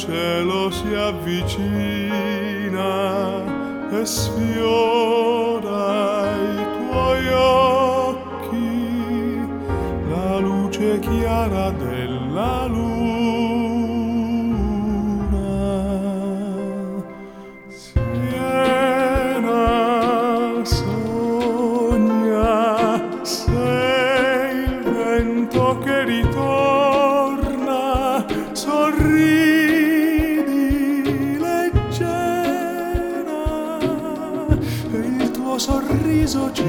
cielo si avvicina e sfiora i tuoi occhi, la luce chiara della luna. Siena sogna, sei il vento che ritorna, sorridi leggera e il tuo sorriso ci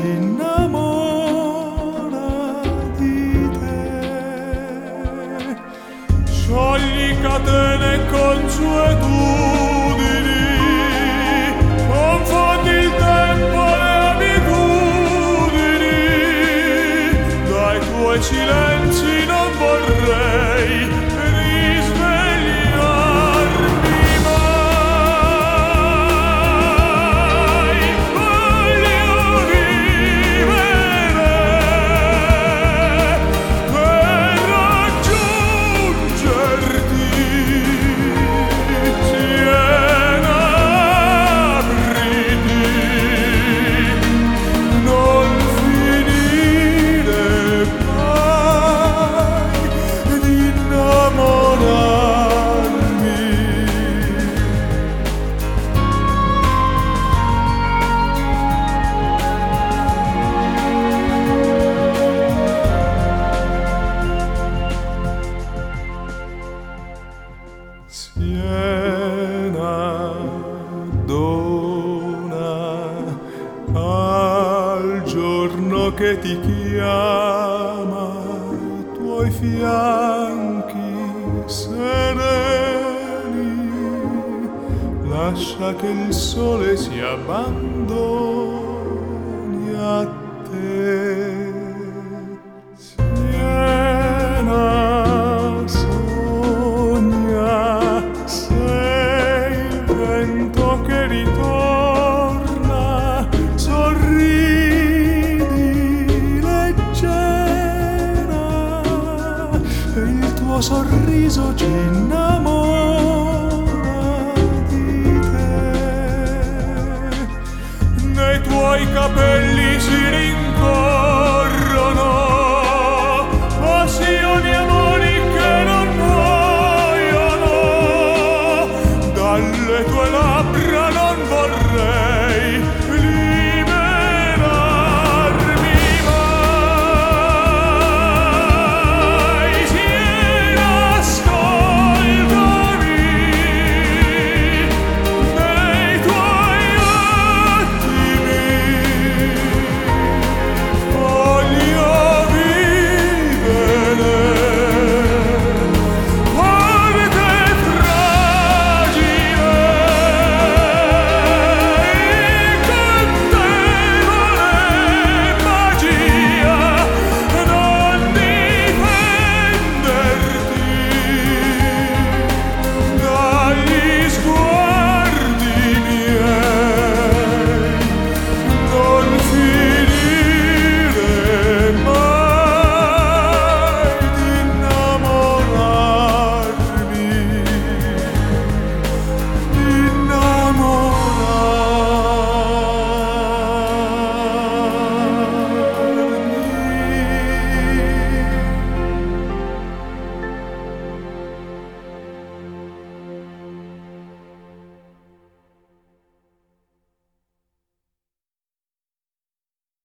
innamora di te. Sciogli catene e consuetudini, confondi il tempo e le abitudini, dai tuoi silenzi non vorrei risvegliarmi mai. Voglio vivere per raggiungerti. Siena, apriti, non finire mai di innamorarmi. Siena, dona al giorno che ti chiama i tuoi fianchi sereni, lascia che il sole si abbandoni a te. Siena sogna, sei il vento che ritorna, sorridi leggera e il tuo sorriso ci innamora di te. Nei tuoi capelli si rincorre